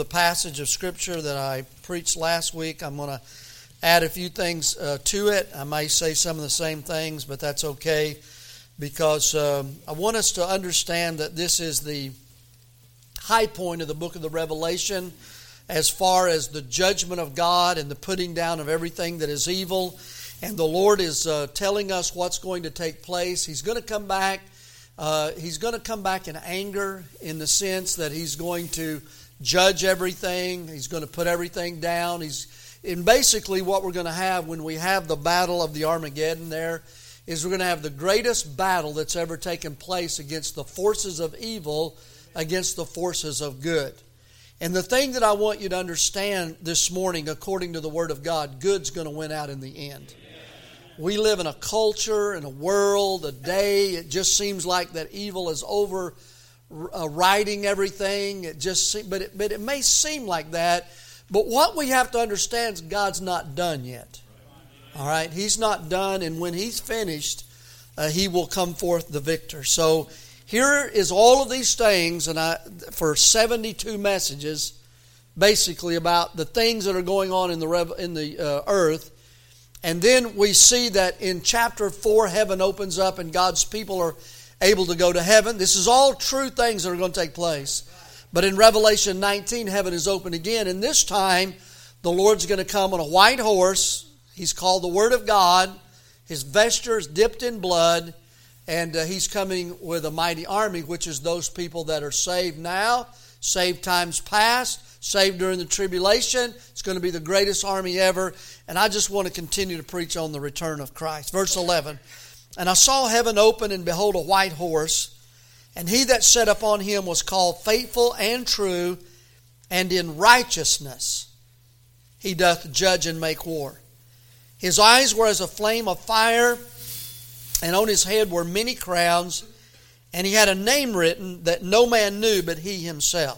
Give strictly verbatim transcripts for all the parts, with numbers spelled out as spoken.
The passage of Scripture that I preached last week, I'm going to add a few things uh, to it. I may say some of the same things, but that's okay because um, I want us to understand that this is the high point of the book of the Revelation as far as the judgment of God and the putting down of everything that is evil. And the Lord is uh, telling us what's going to take place. He's going to come back. Uh, he's going to come back in anger in the sense that He's going to judge everything. He's going to put everything down. He's and basically what we're going to have when we have the battle of the Armageddon there is we're going to have the greatest battle that's ever taken place against the forces of evil against the forces of good. And the thing that I want you to understand this morning, according to the Word of God, good's going to win out in the end. We live in a culture, in a world, a day, it just seems like that evil is over Uh, writing everything. It just seem, but it, but it may seem like that. But what we have to understand is God's not done yet. All right, He's not done, and when He's finished, uh, He will come forth the victor. So here is all of these things, and I for seventy-two messages, basically about the things that are going on in the rev, in the uh, earth, and then we see that in chapter four, heaven opens up, and God's people are able to go to heaven. This is all true things that are going to take place. But in Revelation nineteen, heaven is open again. And this time, the Lord's going to come on a white horse. He's called the Word of God. His vesture is dipped in blood. And uh, He's coming with a mighty army, which is those people that are saved now, saved times past, saved during the tribulation. It's going to be the greatest army ever. And I just want to continue to preach on the return of Christ. Verse eleven. And I saw heaven open, and behold, a white horse. And he that sat upon him was called Faithful and True, and in righteousness he doth judge and make war. His eyes were as a flame of fire, and on his head were many crowns. And he had a name written that no man knew but he himself.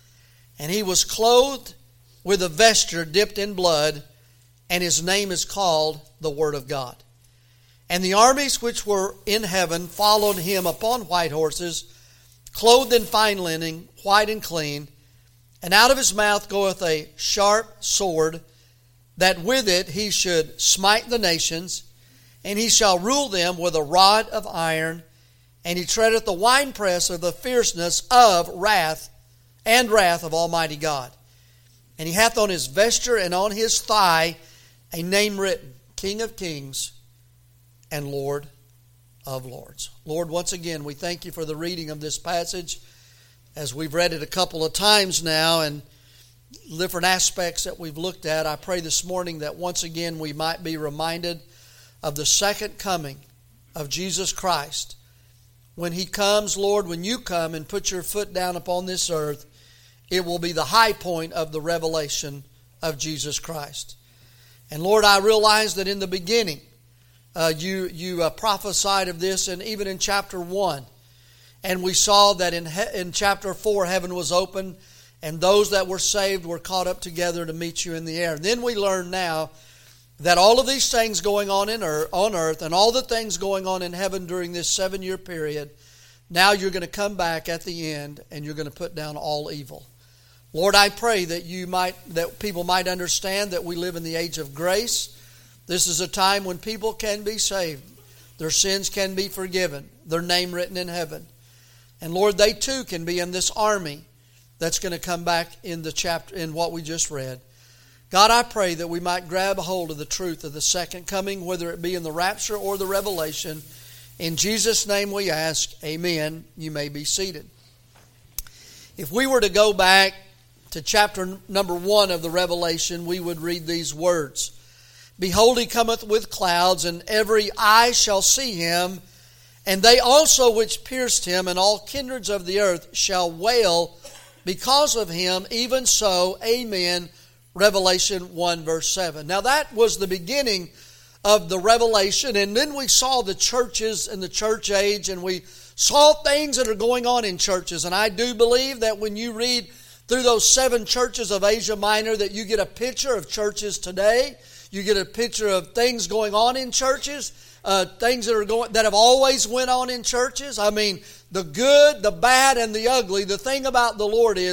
And he was clothed with a vesture dipped in blood, and his name is called the Word of God. And the armies which were in heaven followed him upon white horses, clothed in fine linen, white and clean. And out of his mouth goeth a sharp sword, that with it he should smite the nations, and he shall rule them with a rod of iron. And he treadeth the winepress of the fierceness of wrath and wrath of Almighty God. And he hath on his vesture and on his thigh a name written, King of Kings and Lord of Lords. Lord, once again, we thank You for the reading of this passage as we've read it a couple of times now and different aspects that we've looked at. I pray this morning that once again we might be reminded of the second coming of Jesus Christ. When He comes, Lord, when You come and put Your foot down upon this earth, it will be the high point of the revelation of Jesus Christ. And Lord, I realize that in the beginning, Uh, you you uh, prophesied of this, and even in chapter one. And we saw that in he- in chapter four, heaven was open, and those that were saved were caught up together to meet You in the air. Then we learn now that all of these things going on in earth, on earth, and all the things going on in heaven during this seven-year period, now You're going to come back at the end, and You're going to put down all evil. Lord, I pray that you might that people might understand that we live in the age of grace. This is a time when people can be saved. Their sins can be forgiven. Their name written in heaven. And Lord, they too can be in this army that's going to come back in the chapter, in what we just read. God, I pray that we might grab a hold of the truth of the second coming, whether it be in the rapture or the revelation. In Jesus' name we ask, amen. You may be seated. If we were to go back to chapter number one of the Revelation, we would read these words. Behold, He cometh with clouds, and every eye shall see Him, and they also which pierced Him, and all kindreds of the earth shall wail because of Him. Even so, amen. Revelation one verse seven. Now that was the beginning of the revelation, and then we saw the churches in the church age, and we saw things that are going on in churches. And I do believe that when you read through those seven churches of Asia Minor, that you get a picture of churches today. You get a picture of things going on in churches, uh, things that are going that have always went on in churches. I mean, the good, the bad, and the ugly. The thing about the Lord is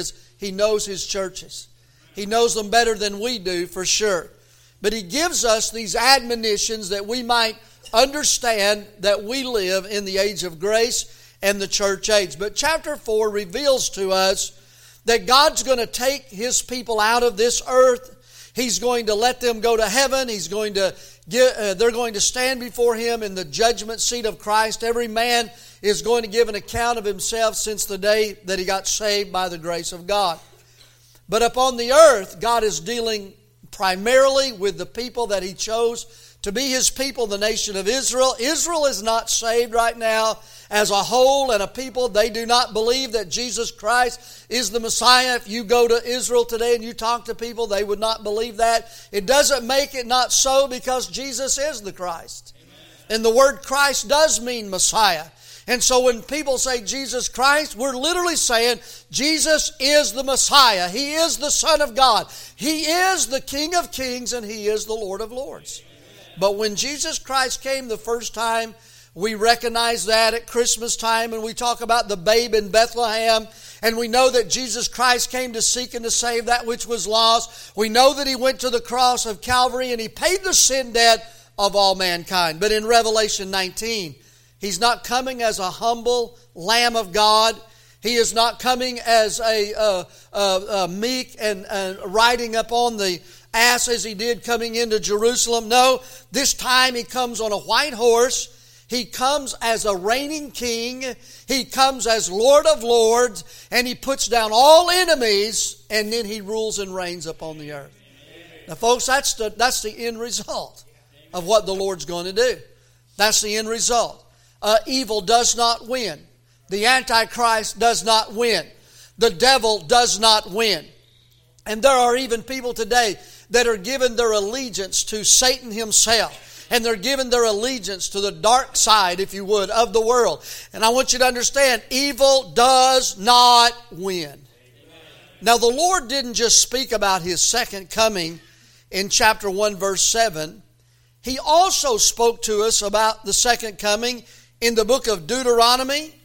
He knows His churches. He knows them better than we do, for sure. But He gives us these admonitions that we might understand that we live in the age of grace and the church age. But chapter four reveals to us that God's going to take His people out of this earth. He's going to let them go to heaven. He's going to give, uh, they're going to stand before Him in the judgment seat of Christ. Every man is going to give an account of himself since the day that he got saved by the grace of God. But upon the earth, God is dealing primarily with the people that He chose to be His people, the nation of Israel. Israel is not saved right now as a whole and a people. They do not believe that Jesus Christ is the Messiah. If you go to Israel today and you talk to people, they would not believe that. It doesn't make it not so, because Jesus is the Christ. Amen. And the word Christ does mean Messiah. And so when people say Jesus Christ, we're literally saying Jesus is the Messiah. He is the Son of God. He is the King of Kings, and He is the Lord of Lords. But when Jesus Christ came the first time, we recognize that at Christmas time, and we talk about the babe in Bethlehem, and we know that Jesus Christ came to seek and to save that which was lost. We know that He went to the cross of Calvary and He paid the sin debt of all mankind. But in Revelation nineteen, He's not coming as a humble Lamb of God. He is not coming as a, uh, uh, uh, meek and uh, riding up on the ass as He did coming into Jerusalem. No, this time He comes on a white horse. He comes as a reigning king. He comes as Lord of Lords. And He puts down all enemies. And then He rules and reigns upon the earth. Now, folks, that's the, that's the end result of what the Lord's going to do. That's the end result. Uh, evil does not win. The Antichrist does not win. The devil does not win. And there are even people today that are giving their allegiance to Satan himself. And they're giving their allegiance to the dark side, if you would, of the world. And I want you to understand, evil does not win. Amen. Now, the Lord didn't just speak about His second coming in chapter one, verse seven. He also spoke to us about the second coming in the book of Deuteronomy,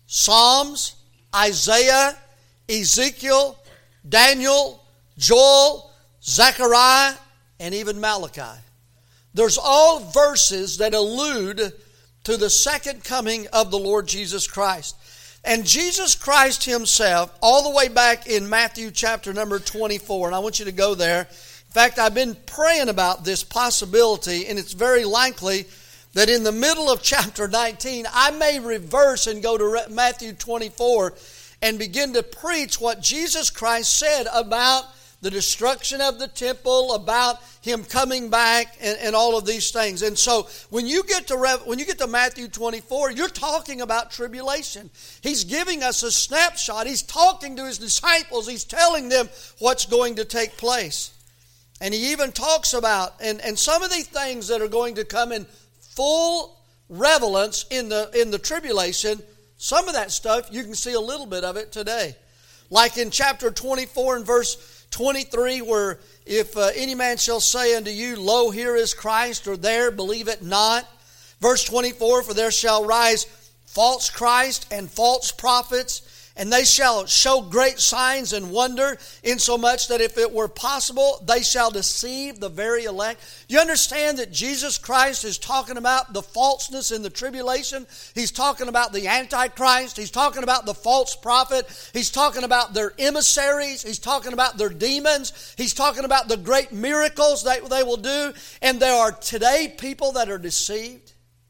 Psalms, Isaiah, Ezekiel, Daniel, Joel, Zechariah, and even Malachi. There's all verses that allude to the second coming of the Lord Jesus Christ. And Jesus Christ Himself, all the way back in Matthew chapter number twenty-four, and I want you to go there. In fact, I've been praying about this possibility, and it's very likely that in the middle of chapter nineteen, I may reverse and go to Matthew twenty-four and begin to preach what Jesus Christ said about the destruction of the temple, about Him coming back, and, and all of these things. And so when you get to when you get to Matthew twenty-four, you're talking about tribulation. He's giving us a snapshot. He's talking to His disciples. He's telling them what's going to take place. And He even talks about, and, and some of these things that are going to come in full relevance in the in the tribulation, some of that stuff, you can see a little bit of it today. Like in chapter twenty-four and verse twenty-three, where if uh, any man shall say unto you, Lo, here is Christ, or there, believe it not. Verse twenty-four, for there shall rise false Christ and false prophets, and they shall show great signs and wonder, insomuch that if it were possible, they shall deceive the very elect. You understand that Jesus Christ is talking about the falseness in the tribulation. He's talking about the Antichrist. He's talking about the false prophet. He's talking about their emissaries. He's talking about their demons. He's talking about the great miracles that they will do. And there are today people that are deceived.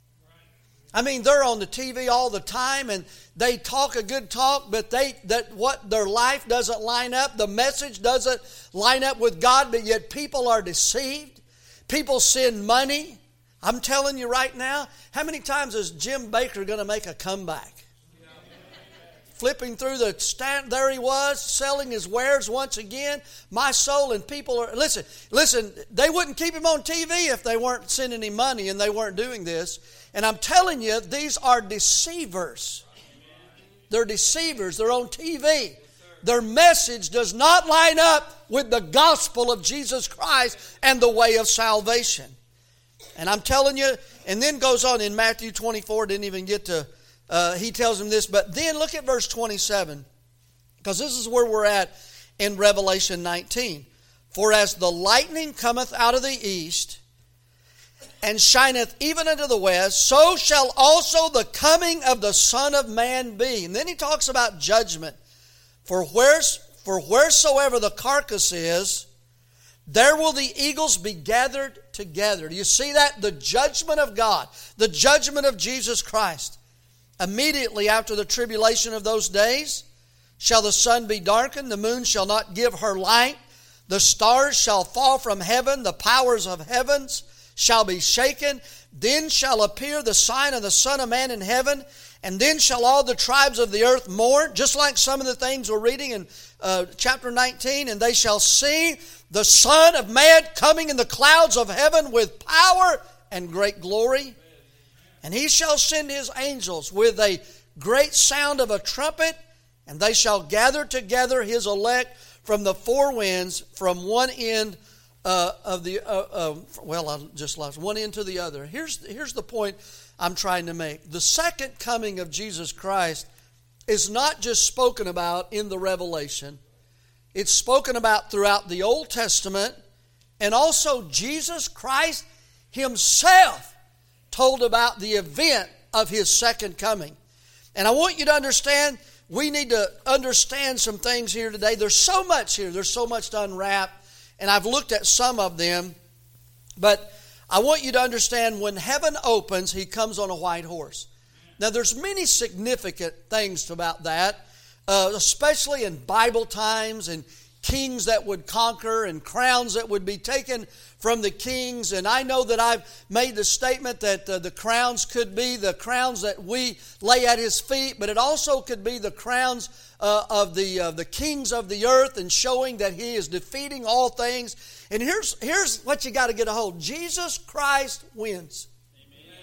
I mean, they're on the T V all the time, and they talk a good talk, but they that what their life doesn't line up. The message doesn't line up with God, but yet people are deceived. People send money. I'm telling you right now, how many times is Jim Baker going to make a comeback? Flipping through the stand, there he was, selling his wares once again. My soul, and people are, listen, listen, they wouldn't keep him on T V if they weren't sending him money and they weren't doing this. And I'm telling you, these are deceivers. They're deceivers. They're on T V. Their message does not line up with the gospel of Jesus Christ and the way of salvation. And I'm telling you, and then goes on in Matthew twenty-four, didn't even get to, uh, he tells them this. But then look at verse twenty-seven, because this is where we're at. in Revelation nineteen. For as the lightning cometh out of the east, and shineth even unto the west, so shall also the coming of the Son of Man be. And then he talks about judgment. For where's, for wheresoever the carcass is, there will the eagles be gathered together. Do you see that? The judgment of God, the judgment of Jesus Christ. Immediately after the tribulation of those days, shall the sun be darkened, the moon shall not give her light, the stars shall fall from heaven, the powers of heavens shall be shaken. Then shall appear the sign of the Son of Man in heaven, and then shall all the tribes of the earth mourn, just like some of the things we're reading in uh, chapter nineteen, and they shall see the Son of Man coming in the clouds of heaven with power and great glory. And he shall send his angels with a great sound of a trumpet, and they shall gather together his elect from the four winds, from one end uh, of the, uh, uh, well, I just lost one end to the other. Here's, here's the point I'm trying to make. The second coming of Jesus Christ is not just spoken about in the Revelation. It's spoken about throughout the Old Testament, and also Jesus Christ himself told about the event of his second coming. And I want you to understand, we need to understand some things here today. There's so much here. There's so much to unwrap. And I've looked at some of them. But I want you to understand, when heaven opens, he comes on a white horse. Now, there's many significant things about that, uh, especially in Bible times, and kings that would conquer and crowns that would be taken from the kings. And I know that I've made the statement that uh, the crowns could be the crowns that we lay at his feet, but it also could be the crowns uh, of the uh, the kings of the earth, and showing that he is defeating all things. And here's here's what you got to get a hold. Jesus Christ wins. Amen.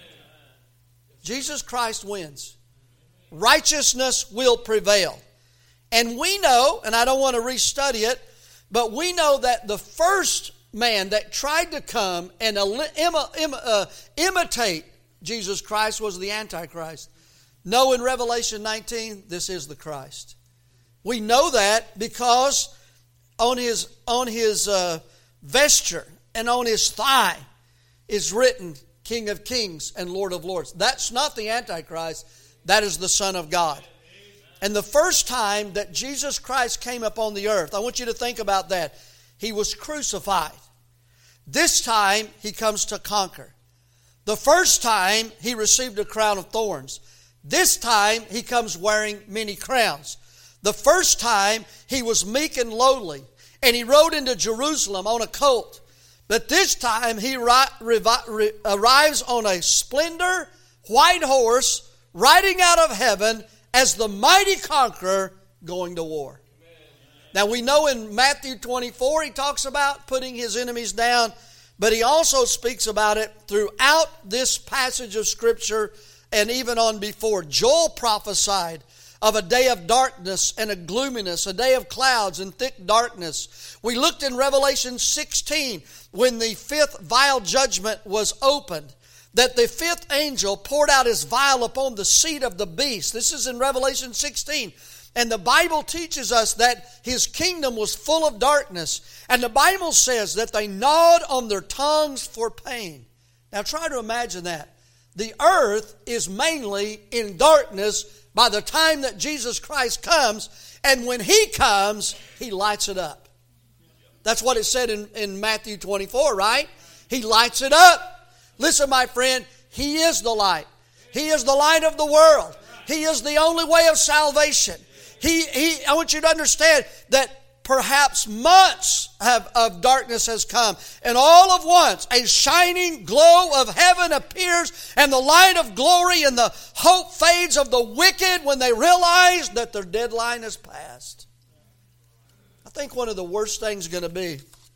Jesus Christ wins. Righteousness will prevail. And we know, and I don't want to restudy it, but we know that the first man that tried to come and uh, imitate Jesus Christ was the Antichrist. No, in Revelation nineteen, this is the Christ. We know that because on his, on his uh, vesture and on his thigh is written King of Kings and Lord of Lords. That's not the Antichrist. That is the Son of God. And the first time that Jesus Christ came upon the earth, I want you to think about that. He was crucified. This time, he comes to conquer. The first time, he received a crown of thorns. This time, he comes wearing many crowns. The first time, he was meek and lowly, and he rode into Jerusalem on a colt. But this time, he arrives on a splendor, white horse, riding out of heaven, as the mighty conqueror going to war. Amen. Now we know in Matthew twenty-four, he talks about putting his enemies down, but he also speaks about it throughout this passage of Scripture, and even on before. Joel prophesied of a day of darkness and a gloominess, a day of clouds and thick darkness. We looked in Revelation sixteen, when the fifth vial judgment was opened, that the fifth angel poured out his vial upon the seat of the beast. This is in Revelation sixteen. And the Bible teaches us that his kingdom was full of darkness. And the Bible says that they gnawed on their tongues for pain. Now try to imagine that. The earth is mainly in darkness by the time that Jesus Christ comes. And when he comes, he lights it up. That's what it said in, in Matthew twenty-four, right? He lights it up. Listen, my friend, he is the light. He is the light of the world. He is the only way of salvation. He, he, I want you to understand that perhaps months have, of darkness has come, and all of once a shining glow of heaven appears, and the light of glory and the hope fades of the wicked when they realize that their deadline has passed. I think one of the worst things going to be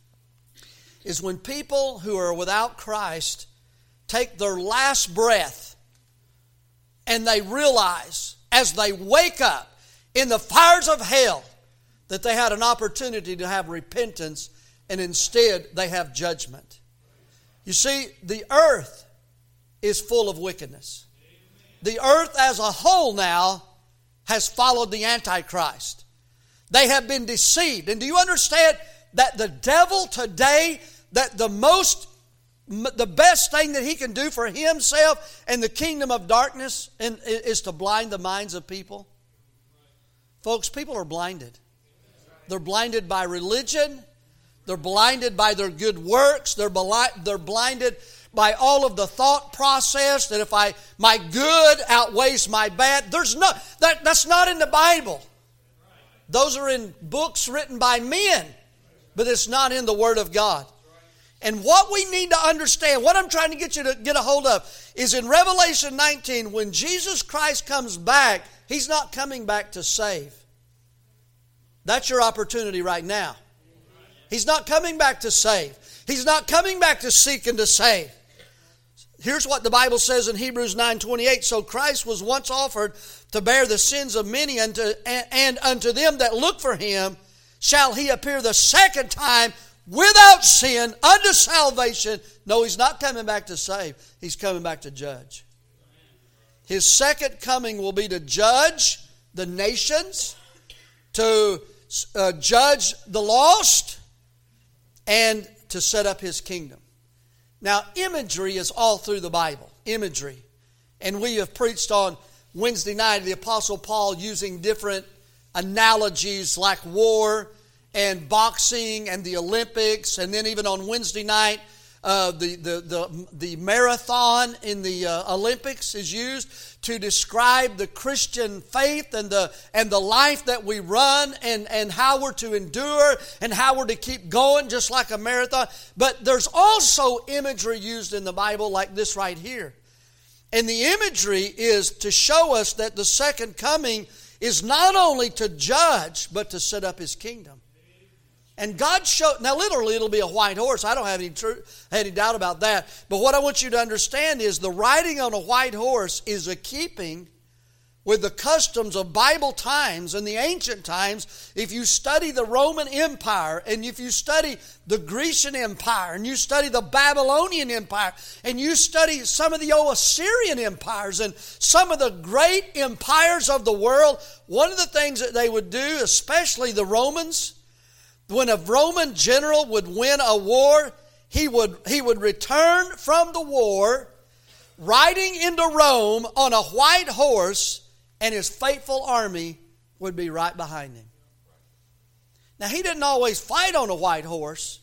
is when people who are without Christ take their last breath, and they realize as they wake up in the fires of hell that they had an opportunity to have repentance, and instead they have judgment. You see, the earth is full of wickedness. The earth as a whole now has followed the Antichrist. They have been deceived. And do you understand that the devil today, that the most, the best thing that he can do for himself and the kingdom of darkness is to blind the minds of people? Folks, people are blinded. They're blinded by religion. They're blinded by their good works. They're they're blinded by all of the thought process that if I my good outweighs my bad. There's no that that's not in the Bible. Those are in books written by men, but it's not in the Word of God. And what we need to understand, what I'm trying to get you to get a hold of, is in Revelation nineteen, when Jesus Christ comes back, He's not coming back to save. That's your opportunity right now. He's not coming back to save. He's not coming back to seek and to save. Here's what the Bible says in Hebrews nine twenty-eight. So Christ was once offered to bear the sins of many, and, to, and, and unto them that look for Him shall He appear the second time without sin unto salvation. No, He's not coming back to save. He's coming back to judge. His second coming will be to judge the nations, to uh, judge the lost, and to set up His kingdom. Now, imagery is all through the Bible. Imagery. And we have preached on Wednesday night the Apostle Paul using different analogies like war and boxing and the Olympics. And then even on Wednesday night, uh, the, the, the, the marathon in the uh, Olympics is used to describe the Christian faith and the and the life that we run, and, and how we're to endure and how we're to keep going just like a marathon. But there's also imagery used in the Bible like this right here. And the imagery is to show us that the second coming is not only to judge, but to set up His kingdom. And God showed, now literally it'll be a white horse. I don't have any, true, any doubt about that. But what I want you to understand is the riding on a white horse is a keeping with the customs of Bible times and the ancient times. If you study the Roman Empire, and if you study the Grecian Empire, and you study the Babylonian Empire, and you study some of the old Assyrian empires and some of the great empires of the world, one of the things that they would do, especially the Romans, when a Roman general would win a war, he would, he would return from the war riding into Rome on a white horse, and his faithful army would be right behind him. Now, he didn't always fight on a white horse,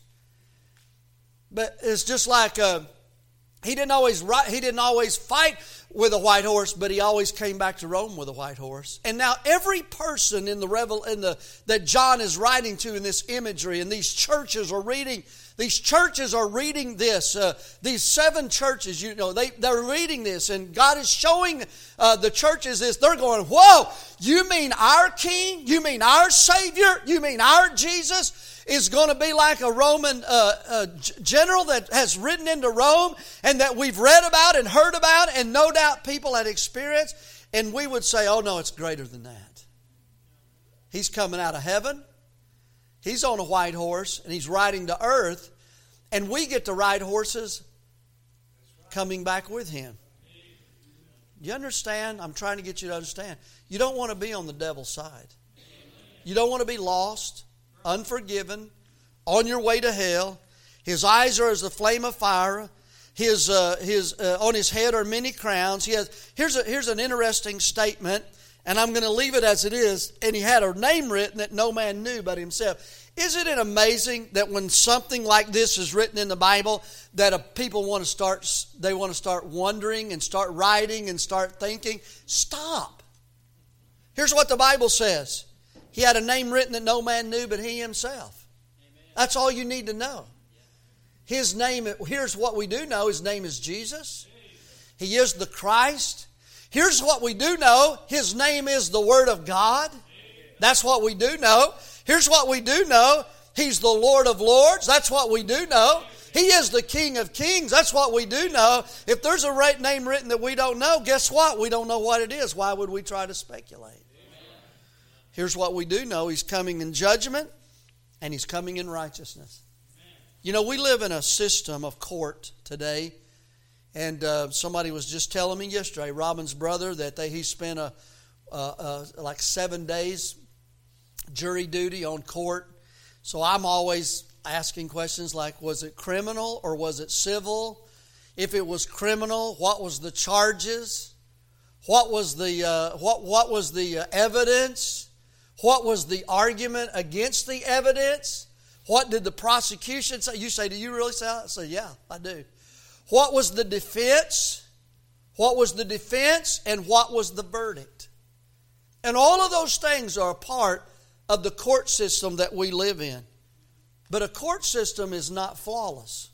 but it's just like uh, he didn't always he didn't always fight with a white horse, but he always came back to Rome with a white horse. And now every person in the revel in the that John is writing to in this imagery, and these churches are reading. These churches are reading this. Uh, these seven churches, you know, they they're reading this, and God is showing uh, the churches this. They're going, "Whoa! You mean our King? You mean our Savior? You mean our Jesus is going to be like a Roman uh, uh, general that has ridden into Rome and that we've read about and heard about, and no doubt people had experienced?" And we would say, "Oh no, it's greater than that. He's coming out of heaven. He's on a white horse, and He's riding to earth, and we get to ride horses coming back with Him." You understand? I'm trying to get you to understand. You don't want to be on the devil's side. You don't want to be lost, unforgiven, on your way to hell. His eyes are as the flame of fire. His uh, his uh, on his head are many crowns. He has here's a, here's an interesting statement. And I'm going to leave it as it is. And he had a name written that no man knew but himself. Isn't it amazing that when something like this is written in the Bible, that a people want to start, they want to start wondering and start writing and start thinking? Stop. Here's what the Bible says. He had a name written that no man knew but He Himself. That's all you need to know. His name, here's what we do know. His name is Jesus. He is the Christ. Here's what we do know. His name is the Word of God. That's what we do know. Here's what we do know. He's the Lord of Lords. That's what we do know. He is the King of Kings. That's what we do know. If there's a right name written that we don't know, guess what? We don't know what it is. Why would we try to speculate? Here's what we do know. He's coming in judgment, and He's coming in righteousness. You know, we live in a system of court today. And uh, somebody was just telling me yesterday, Robin's brother, that they, he spent a, uh, uh, like seven days jury duty on court. So I'm always asking questions like, was it criminal or was it civil? If it was criminal, what was the charges? What was the uh, what what was the uh, evidence? What was the argument against the evidence? What did the prosecution say? You say, do you really say that? I say, yeah, I do. What was the defense? What was the defense and what was the verdict? And all of those things are a part of the court system that we live in. But a court system is not flawless.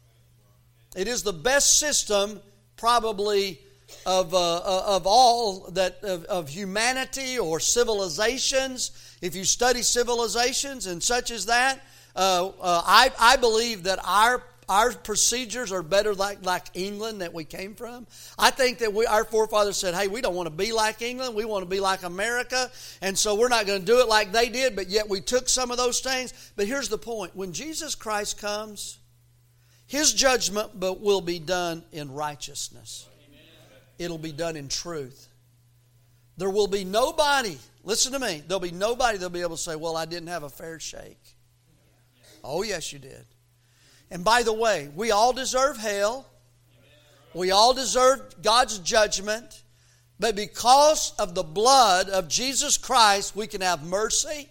It is the best system probably of uh, of all that of, of humanity or civilizations. If you study civilizations and such as that, uh, uh, I I believe that our our procedures are better like like England that we came from. I think that we our forefathers said, hey, we don't want to be like England. We want to be like America, and so we're not going to do it like they did. But yet we took some of those things. But here's the point: when Jesus Christ comes, His judgment but will be done in righteousness. It'll be done in truth. There will be nobody, listen to me, there'll be nobody that'll be able to say, well, I didn't have a fair shake. Oh, yes, you did. And by the way, we all deserve hell. We all deserve God's judgment. But because of the blood of Jesus Christ, we can have mercy.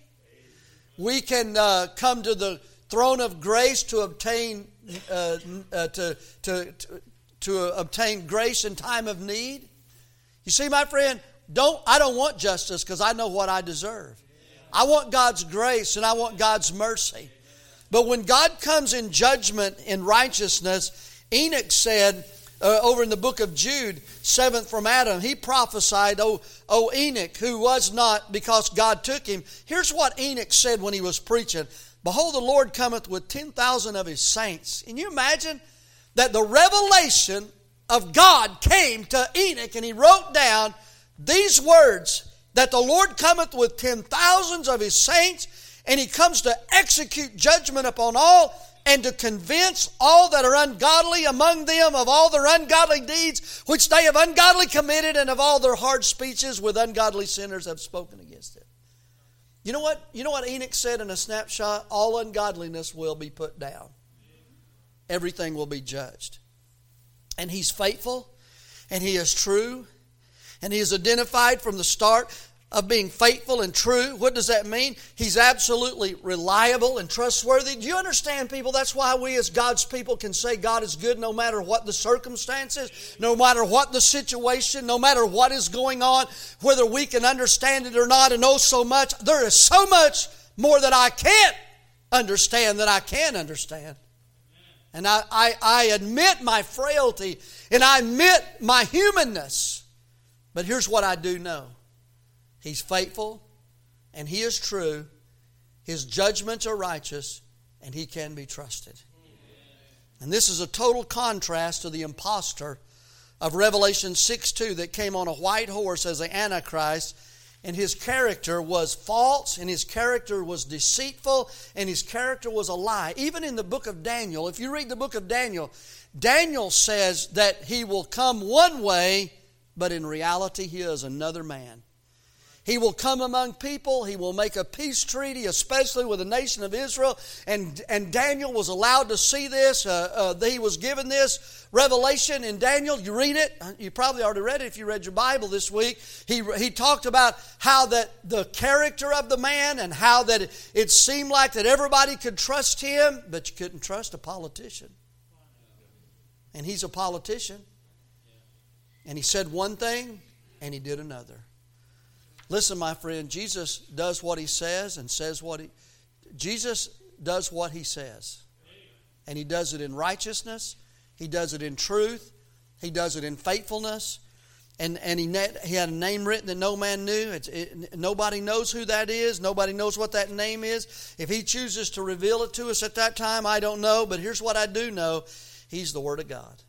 We can uh, come to the throne of grace to obtain uh, uh, to, to, to to obtain grace in time of need. You see, my friend, don't I don't want justice because I know what I deserve. I want God's grace and I want God's mercy. But when God comes in judgment in righteousness, Enoch said uh, over in the book of Jude, seventh from Adam, he prophesied, oh, oh Enoch, who was not because God took him. Here's what Enoch said when he was preaching. Behold, the Lord cometh with ten thousand of His saints. Can you imagine that the revelation of God came to Enoch and he wrote down these words, that the Lord cometh with ten thousands of His saints and He comes to execute judgment upon all and to convince all that are ungodly among them of all their ungodly deeds which they have ungodly committed and of all their hard speeches with ungodly sinners have spoken against it. You know what? You know what Enoch said in a snapshot? All ungodliness will be put down. Everything will be judged. And he's faithful, and he is true, and he is identified from the start of being faithful and true. What does that mean? He's absolutely reliable and trustworthy. Do you understand, people? That's why we as God's people can say God is good no matter what the circumstances, no matter what the situation, no matter what is going on, whether we can understand it or not, and oh so much. There is so much more that I can't understand than I can understand. And I, I, I admit my frailty and I admit my humanness. But here's what I do know. He's faithful and He is true. His judgments are righteous and He can be trusted. And this is a total contrast to the impostor of Revelation six two that came on a white horse as the Antichrist. And his character was false, and his character was deceitful, and his character was a lie. Even in the book of Daniel, if you read the book of Daniel, Daniel says that he will come one way, but in reality he is another man. He will come among people. He will make a peace treaty, especially with the nation of Israel. And, and Daniel was allowed to see this. Uh, uh, he was given this revelation in Daniel. You read it. You probably already read it if you read your Bible this week. He, he talked about how that the character of the man and how that it, it seemed like that everybody could trust him, but you couldn't trust a politician. And he's a politician. And he said one thing and he did another. Listen, my friend, Jesus does what He says and says what He... Jesus does what He says. And He does it in righteousness. He does it in truth. He does it in faithfulness. And, and he, he had a name written that no man knew. It's, it, nobody knows who that is. Nobody knows what that name is. If He chooses to reveal it to us at that time, I don't know. But here's what I do know. He's the Word of God.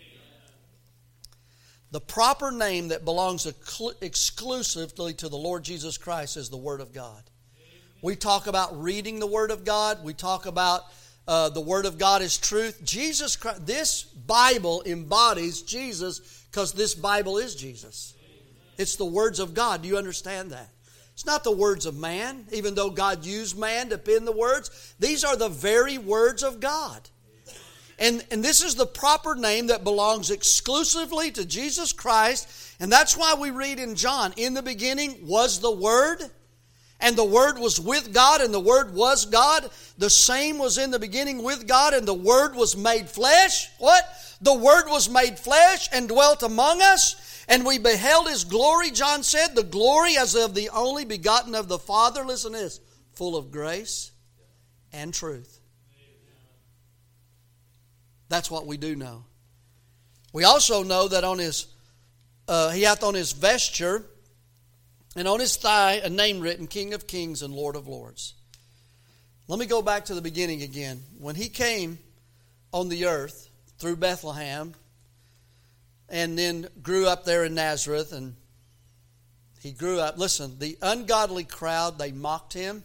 The proper name that belongs exclusively to the Lord Jesus Christ is the Word of God. We talk about reading the Word of God. We talk about uh, the Word of God is truth. Jesus Christ, this Bible embodies Jesus because this Bible is Jesus. It's the words of God. Do you understand that? It's not the words of man, even though God used man to pen the words. These are the very words of God. And, and this is the proper name that belongs exclusively to Jesus Christ. And that's why we read in John, in the beginning was the Word, and the Word was with God, and the Word was God. The same was in the beginning with God, and the Word was made flesh. What? The Word was made flesh and dwelt among us, and we beheld His glory, John said, the glory as of the only begotten of the Father. Listen to this, full of grace and truth. That's what we do know. We also know that on his, uh, he hath on his vesture and on his thigh a name written, King of Kings and Lord of Lords. Let me go back to the beginning again. When he came on the earth through Bethlehem and then grew up there in Nazareth, and he grew up. Listen, the ungodly crowd, they mocked him.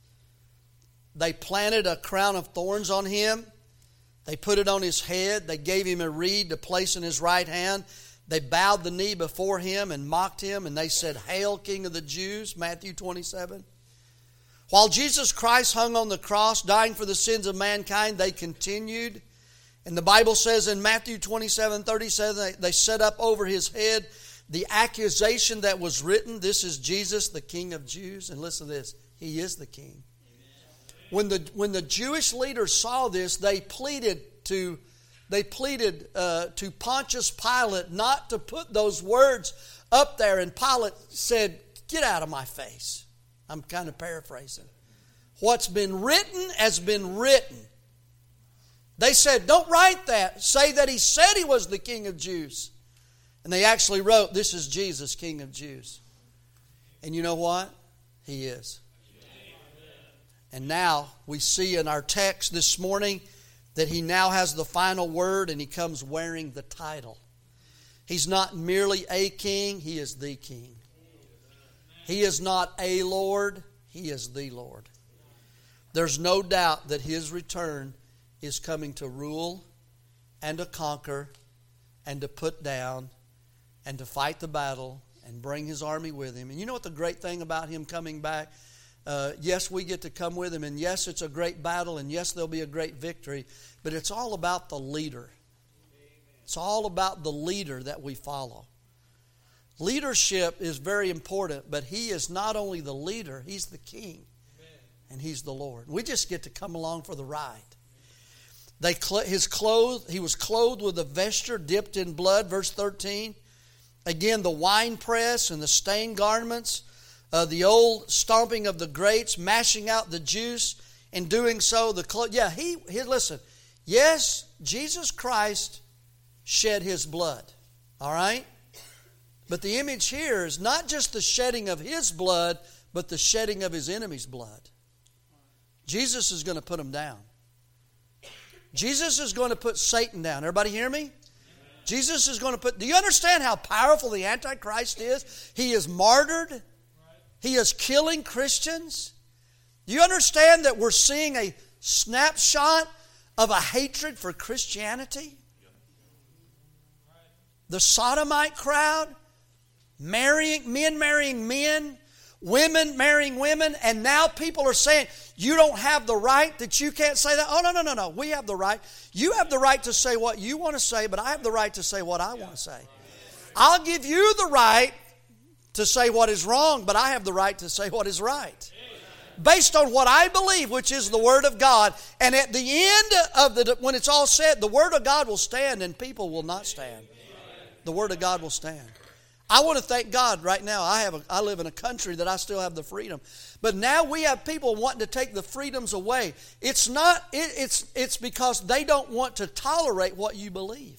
They planted a crown of thorns on him. They put it on his head. They gave him a reed to place in his right hand. They bowed the knee before him and mocked him, and they said, Hail, King of the Jews, Matthew twenty-seven. While Jesus Christ hung on the cross, dying for the sins of mankind, they continued. And the Bible says in Matthew twenty-seven, thirty-seven, they, they set up over his head the accusation that was written, this is Jesus, the King of Jews. And listen to this, he is the King. When the when the Jewish leaders saw this, they pleaded to they pleaded uh, to Pontius Pilate not to put those words up there. And Pilate said, "Get out of my face." I'm kind of paraphrasing. What's been written has been written. They said, "Don't write that. Say that he said he was the King of Jews." And they actually wrote, "This is Jesus, King of Jews." And you know what? He is. And now we see in our text this morning that he now has the final word, and he comes wearing the title. He's not merely a king, he is the king. He is not a Lord, he is the Lord. There's no doubt that his return is coming to rule and to conquer and to put down and to fight the battle and bring his army with him. And you know what the great thing about him coming back? Uh, yes, we get to come with him, and yes, it's a great battle, and yes, there'll be a great victory, but it's all about the leader. It's all about the leader that we follow. Leadership is very important, but he is not only the leader, he's the king, and he's the Lord. We just get to come along for the ride. They his clothes, he was clothed with a vesture dipped in blood, verse thirteen. Again, the winepress and the stained garments, Uh, the old stomping of the grapes, mashing out the juice, and doing so the clo- yeah he, he listen, yes, Jesus Christ shed his blood, all right, but the image here is not just the shedding of his blood, but the shedding of his enemy's blood. Jesus is going to put them down. Jesus is going to put Satan down. Everybody hear me? Jesus is going to put, do you understand how powerful the Antichrist is? He is martyred. He is killing Christians. Do you understand that we're seeing a snapshot of a hatred for Christianity? The sodomite crowd, marrying men marrying men, women marrying women, and now people are saying, you don't have the right, that you can't say that. Oh, no, no, no, no. We have the right. You have the right to say what you want to say, but I have the right to say what I want to say. I'll give you the right to say what is wrong, but I have the right to say what is right. Based on what I believe, which is the Word of God. And at the end of the, when it's all said, the Word of God will stand and people will not stand. The Word of God will stand. I want to thank God right now. I have a, I live in a country that I still have the freedom. But now we have people wanting to take the freedoms away. It's not, it, it's, it's because they don't want to tolerate what you believe.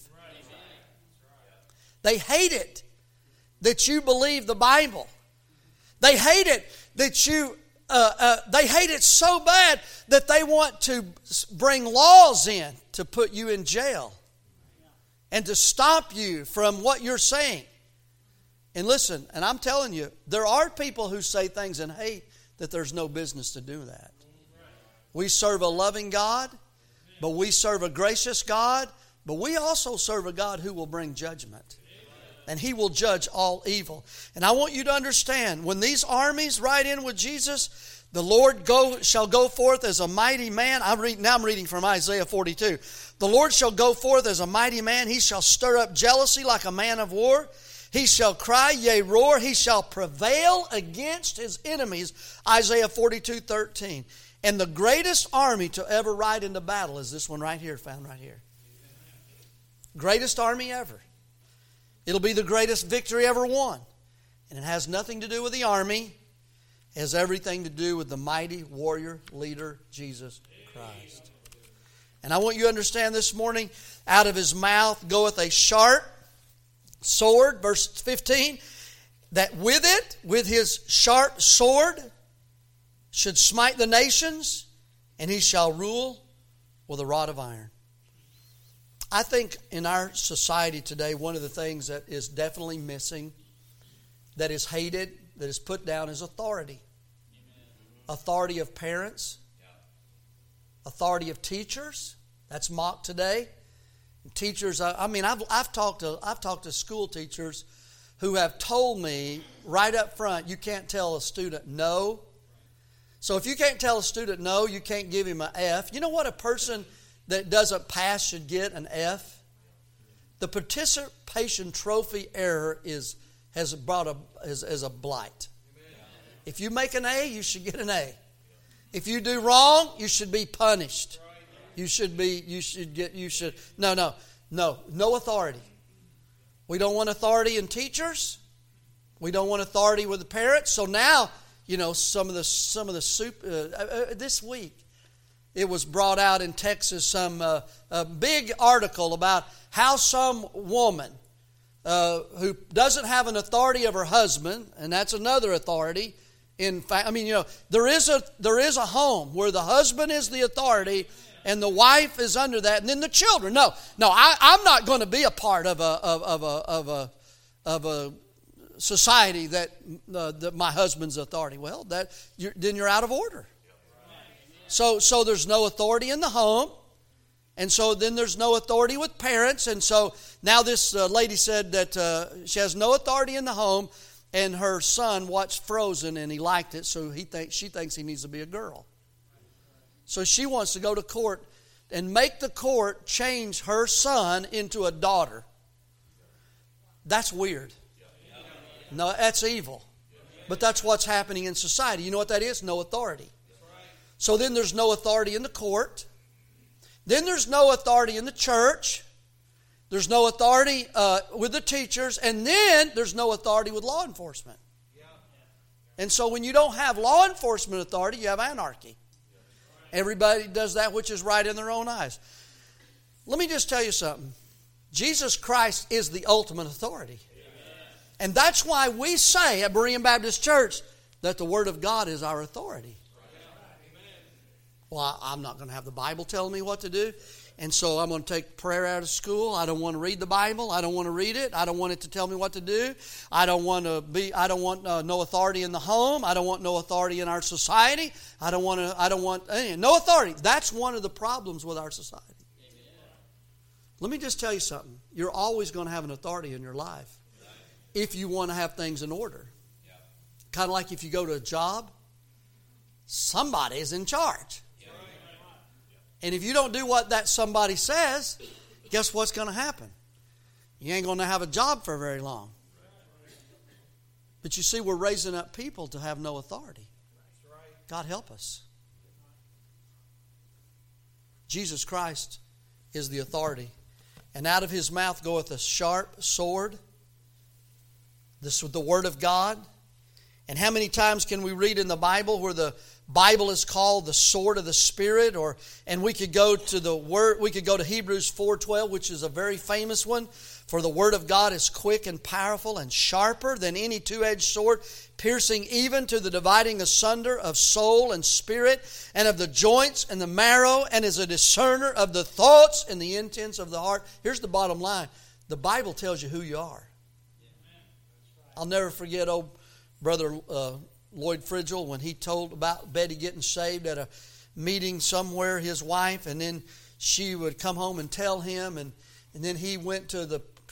They hate it that you believe the Bible. They hate it that you, uh, uh, they hate it so bad that they want to bring laws in to put you in jail and to stop you from what you're saying. And listen, and I'm telling you, there are people who say things in hate that there's no business to do that. We serve a loving God, but we serve a gracious God, but we also serve a God who will bring judgment. And He will judge all evil. And I want you to understand, when these armies ride in with Jesus, the Lord go shall go forth as a mighty man. I'm reading, now I'm reading from Isaiah forty-two. The Lord shall go forth as a mighty man. He shall stir up jealousy like a man of war. He shall cry, yea, roar. He shall prevail against his enemies. Isaiah forty-two thirteen. And the greatest army to ever ride into battle is this one right here, found right here. Greatest army ever. It'll be the greatest victory ever won. And it has nothing to do with the army. It has everything to do with the mighty warrior leader, Jesus Christ. And I want you to understand this morning, out of His mouth goeth a sharp sword, verse fifteen, that with it, with His sharp sword, should smite the nations, and He shall rule with a rod of iron. I think in our society today, one of the things that is definitely missing, that is hated, that is put down, is authority. Amen. Authority of parents. Yeah. Authority of teachers. That's mocked today. Teachers, I, I mean, I've, I've talked to I've talked to school teachers who have told me right up front, you can't tell a student no. So if you can't tell a student no, you can't give him an F. You know what a person that doesn't pass should get? An F. The participation trophy error is has brought a is, is a blight. If you make an A, you should get an A. If you do wrong, you should be punished. You should be you should get you should no no no no authority. We don't want authority in teachers. We don't want authority with the parents. So now, you know, some of the some of the soup uh, uh, this week, it was brought out in Texas, some uh, a big article about how some woman uh, who doesn't have an authority of her husband, and that's another authority. In fact, I mean, you know, there is a there is a home where the husband is the authority and the wife is under that, and then the children. No, no, I, I'm not going to be a part of a of, of a of a of a society that uh, that my husband's authority. Well, that you're, then you're out of order. So, so there's no authority in the home, and so then there's no authority with parents, and so now this uh, lady said that uh, she has no authority in the home, and her son watched Frozen and he liked it, so he thinks she thinks he needs to be a girl. So she wants to go to court and make the court change her son into a daughter. That's weird. No, that's evil. But that's what's happening in society. You know what that is? No authority. So then there's no authority in the court. Then there's no authority in the church. There's no authority uh, with the teachers. And then there's no authority with law enforcement. And so when you don't have law enforcement authority, you have anarchy. Everybody does that which is right in their own eyes. Let me just tell you something. Jesus Christ is the ultimate authority. And that's why we say at Berean Baptist Church that the Word of God is our authority. Well, I'm not going to have the Bible telling me what to do. And so I'm going to take prayer out of school. I don't want to read the Bible. I don't want to read it. I don't want it to tell me what to do. I don't want to be. I don't want uh, no authority in the home. I don't want no authority in our society. I don't want to. I don't want eh, no authority. That's one of the problems with our society. Amen. Let me just tell you something. You're always going to have an authority in your life if you want to have things in order. Yeah. Kind of like if you go to a job, somebody is in charge. And if you don't do what that somebody says, guess what's going to happen? You ain't going to have a job for very long. But you see, we're raising up people to have no authority. God help us. Jesus Christ is the authority. And out of His mouth goeth a sharp sword. This is the Word of God. And how many times can we read in the Bible where the Bible is called the sword of the Spirit? Or and we could go to the word. We could go to Hebrews four twelve, which is a very famous one. For the Word of God is quick and powerful and sharper than any two-edged sword, piercing even to the dividing asunder of soul and spirit, and of the joints and the marrow, and is a discerner of the thoughts and the intents of the heart. Here's the bottom line: the Bible tells you who you are. I'll never forget old Brother uh, Lloyd Frigel when he told about Betty getting saved at a meeting somewhere, his wife, and then she would come home and tell him, and, and then he went to the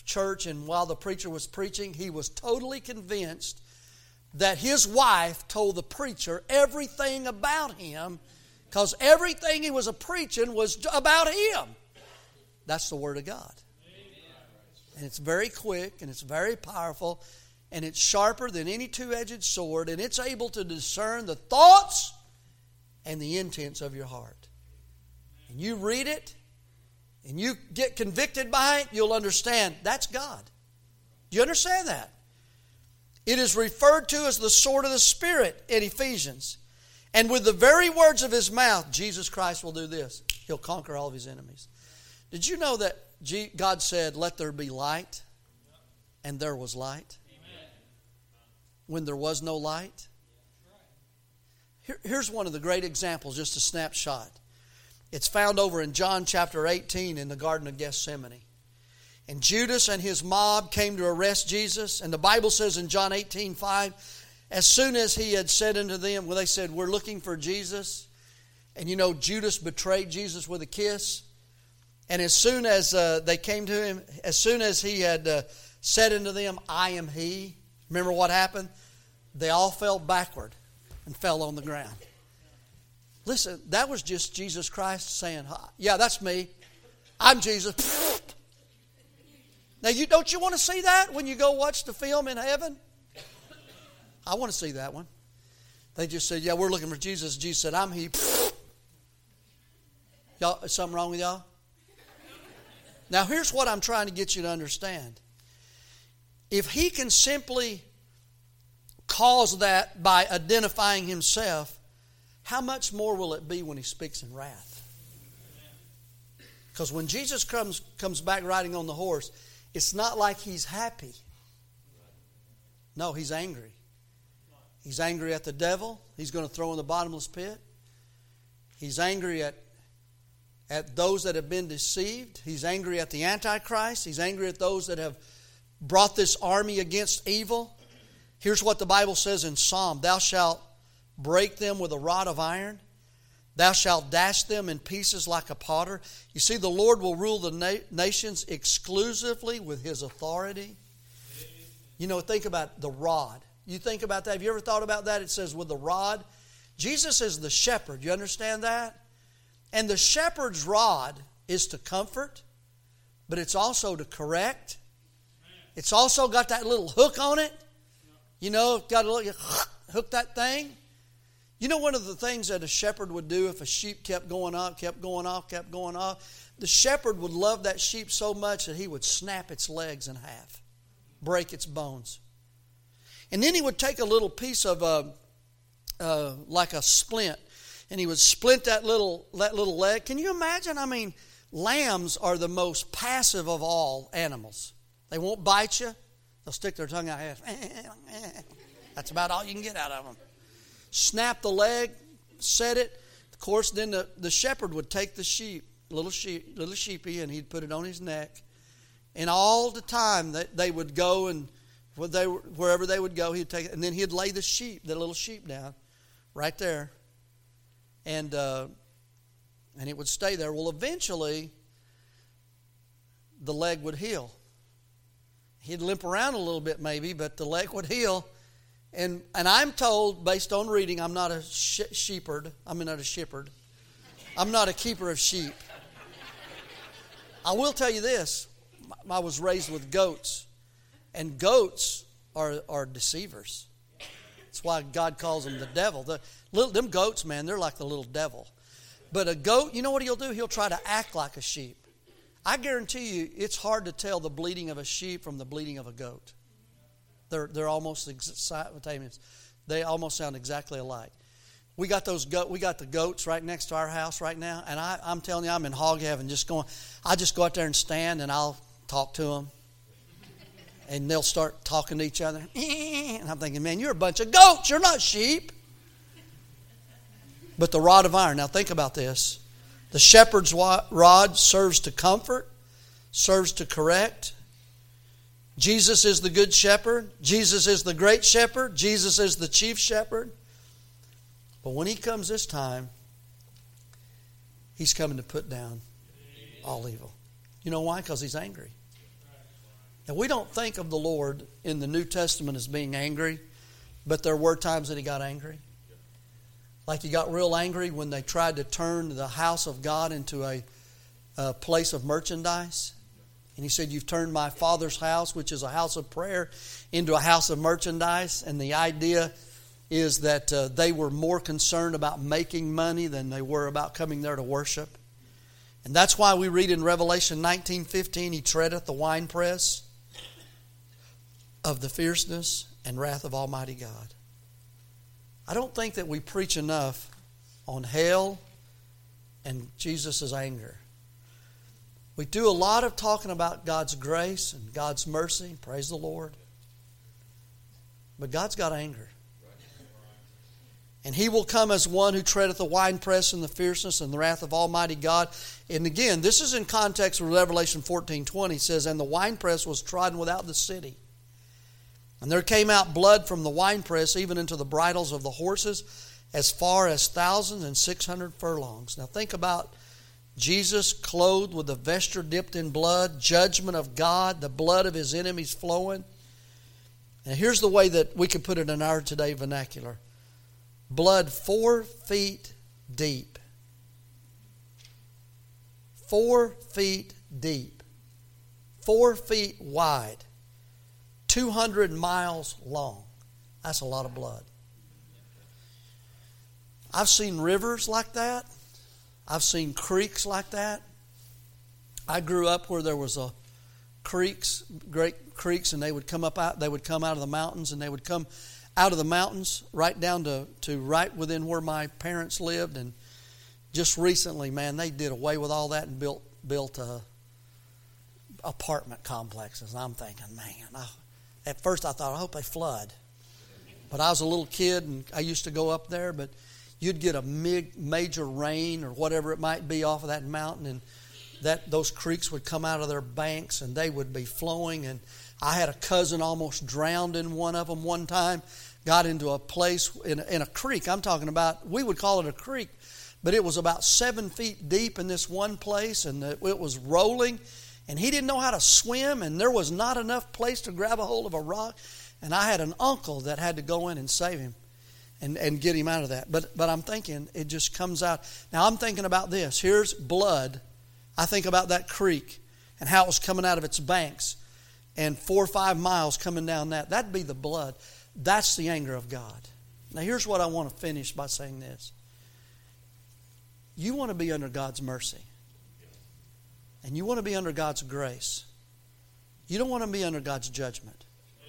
church, and while the preacher was preaching, he was totally convinced that his wife told the preacher everything about him, because everything he was a preaching was about him. That's the Word of God. And it's very quick, and it's very powerful, and it's sharper than any two-edged sword, and it's able to discern the thoughts and the intents of your heart. And you read it, and you get convicted by it, you'll understand that's God. Do you understand that? It is referred to as the sword of the Spirit in Ephesians. And with the very words of His mouth, Jesus Christ will do this. He'll conquer all of His enemies. Did you know that God said, "Let there be light," and there was light? When there was no light? Here, here's one of the great examples, just a snapshot. It's found over in John chapter eighteen in the Garden of Gethsemane. And Judas and his mob came to arrest Jesus. And the Bible says in John eighteen five, as soon as he had said unto them, well, they said, "We're looking for Jesus." And you know, Judas betrayed Jesus with a kiss. And as soon as uh, they came to him, as soon as he had uh, said unto them, "I am he," remember what happened? They all fell backward and fell on the ground. Listen, that was just Jesus Christ saying, "Yeah, that's me. I'm Jesus." Now, you don't you want to see that when you go watch the film in heaven? I want to see that one. They just said, "Yeah, we're looking for Jesus." Jesus said, "I'm he." Y'all, is something wrong with y'all? Now, here's what I'm trying to get you to understand. If He can simply cause that by identifying Himself, how much more will it be when He speaks in wrath? Because when Jesus comes, comes back riding on the horse, it's not like He's happy. No, He's angry. He's angry at the devil. He's going to throw in the bottomless pit. He's angry at, at those that have been deceived. He's angry at the Antichrist. He's angry at those that have brought this army against evil. Here's what the Bible says in Psalm. "Thou shalt break them with a rod of iron. Thou shalt dash them in pieces like a potter." You see, the Lord will rule the na- nations exclusively with His authority. You know, think about the rod. You think about that. Have you ever thought about that? It says with the rod. Jesus is the shepherd. You understand that? And the shepherd's rod is to comfort, but it's also to correct. It's also got that little hook on it. You know, got a little hook that thing. You know, one of the things that a shepherd would do if a sheep kept going off, kept going off, kept going off, the shepherd would love that sheep so much that he would snap its legs in half, break its bones. And then he would take a little piece of, uh, uh, like a splint, and he would splint that little, that little leg. Can you imagine? I mean, lambs are the most passive of all animals. They won't bite you. They'll stick their tongue out. That's about all you can get out of them. Snap the leg, set it. Of course, then the, the shepherd would take the sheep, little sheep, little sheepy, and he'd put it on his neck. And all the time that they would go and where they, wherever they would go, he'd take it, and then he'd lay the sheep, the little sheep down, right there, and uh, and it would stay there. Well, eventually, the leg would heal. He'd limp around a little bit, maybe, but the leg would heal. And and I'm told, based on reading, I'm not a sh- shepherd. I'm not a shepherd. I'm not a keeper of sheep. I will tell you this. I was raised with goats. And goats are, are deceivers. That's why God calls them the devil. The little, them goats, man, they're like the little devil. But a goat, you know what he'll do? He'll try to act like a sheep. I guarantee you, it's hard to tell the bleating of a sheep from the bleating of a goat. They're they're almost they almost sound exactly alike. We got those goat. We got the goats right next to our house right now, and I, I'm telling you, I'm in hog heaven. Just going, I just go out there and stand, and I'll talk to them, and they'll start talking to each other. And I'm thinking, man, you're a bunch of goats. You're not sheep. But the rod of iron. Now think about this. The shepherd's rod serves to comfort, serves to correct. Jesus is the good shepherd. Jesus is the great shepherd. Jesus is the chief shepherd. But when he comes this time, he's coming to put down all evil. You know why? Because he's angry. And we don't think of the Lord in the New Testament as being angry, but there were times that He got angry. Like He got real angry when they tried to turn the house of God into a, a place of merchandise. And He said, you've turned my Father's house, which is a house of prayer, into a house of merchandise. And the idea is that uh, they were more concerned about making money than they were about coming there to worship. And that's why we read in Revelation nineteen fifteen, He treadeth the winepress of the fierceness and wrath of Almighty God. I don't think that we preach enough on hell and Jesus' anger. We do a lot of talking about God's grace and God's mercy. Praise the Lord. But God's got anger. And He will come as one who treadeth the winepress in the fierceness and the wrath of Almighty God. And again, this is in context with Revelation fourteen twenty. It says, and the winepress was trodden without the city. And there came out blood from the winepress even into the bridles of the horses, as far as thousand and six hundred furlongs. Now think about Jesus clothed with a vesture dipped in blood, judgment of God, the blood of His enemies flowing. And here's the way that we could put it in our today vernacular. Blood four feet deep. Four feet deep. Four feet wide. two hundred miles long. That's a lot of blood. I've seen rivers like that. I've seen creeks like that. I grew up where there was a creeks, great creeks, and they would come up out. They would come out of the mountains, and they would come out of the mountains right down to, to right within where my parents lived. And just recently, man, they did away with all that and built built uh, apartment complexes. And I'm thinking, man, I, at first I thought, I hope they flood. But I was a little kid, and I used to go up there, but you'd get a big, major rain or whatever it might be off of that mountain, and that those creeks would come out of their banks, and they would be flowing. And I had a cousin almost drowned in one of them one time, got into a place in a, in a creek. I'm talking about, we would call it a creek, but it was about seven feet deep in this one place, and it was rolling. And he didn't know how to swim, and there was not enough place to grab a hold of a rock. And I had an uncle that had to go in and save him and, and get him out of that. But but I'm thinking, it just comes out. Now I'm thinking about this. Here's blood. I think about that creek and how it was coming out of its banks, and four or five miles coming down that. That'd be the blood. That's the anger of God. Now here's what I want to finish by saying this. You want to be under God's mercy. And you want to be under God's grace. You don't want to be under God's judgment.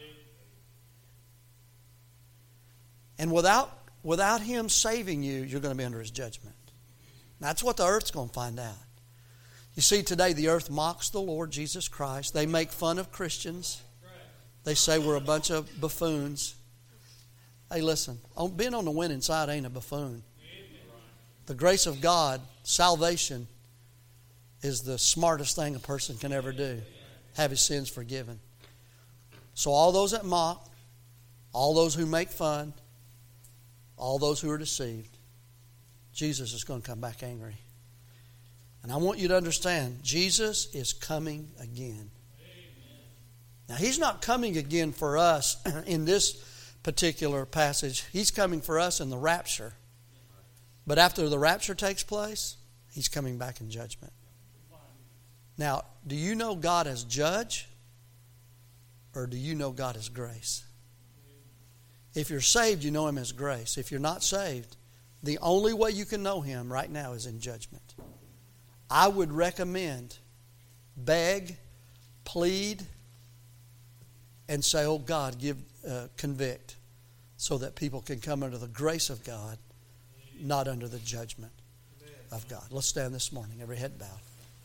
And without, without Him saving you, you're going to be under His judgment. That's what the earth's going to find out. You see, today the earth mocks the Lord Jesus Christ. They make fun of Christians. They say we're a bunch of buffoons. Hey, listen, being on the winning side ain't a buffoon. The grace of God, salvation, is the smartest thing a person can ever do. Have his sins forgiven. So all those that mock, all those who make fun, all those who are deceived, Jesus is going to come back angry. And I want you to understand, Jesus is coming again. Now, He's not coming again for us in this particular passage. He's coming for us in the rapture. But after the rapture takes place, He's coming back in judgment. Now, do you know God as judge, or do you know God as grace? If you're saved, you know Him as grace. If you're not saved, the only way you can know Him right now is in judgment. I would recommend, beg, plead, and say, oh God, give, uh, convict, so that people can come under the grace of God, not under the judgment of God. Let's stand this morning, every head bowed.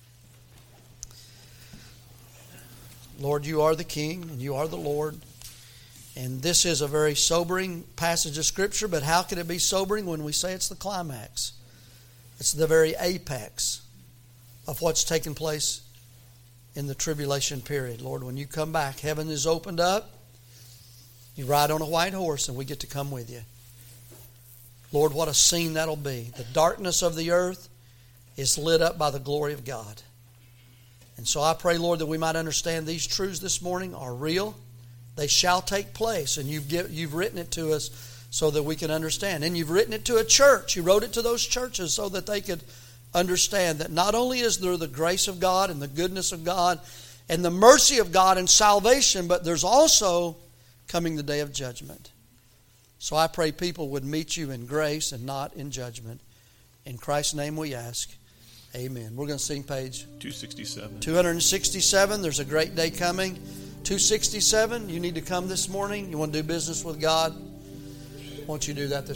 Lord, You are the King and You are the Lord. And this is a very sobering passage of Scripture, but how can it be sobering when we say it's the climax? It's the very apex of what's taken place in the tribulation period. Lord, when You come back, heaven is opened up. You ride on a white horse and we get to come with You. Lord, what a scene that'll be. The darkness of the earth is lit up by the glory of God. And so I pray, Lord, that we might understand these truths this morning are real. They shall take place, and you've give, you've written it to us so that we can understand. And you've written it to a church. You wrote it to those churches so that they could understand that not only is there the grace of God and the goodness of God and the mercy of God and salvation, but there's also coming the day of judgment. So I pray people would meet you in grace and not in judgment. In Christ's name we ask. Amen. We're going to sing page two sixty-seven. two sixty-seven. There's a great day coming. two sixty-seven. You need to come this morning. You want to do business with God? Why don't you do that this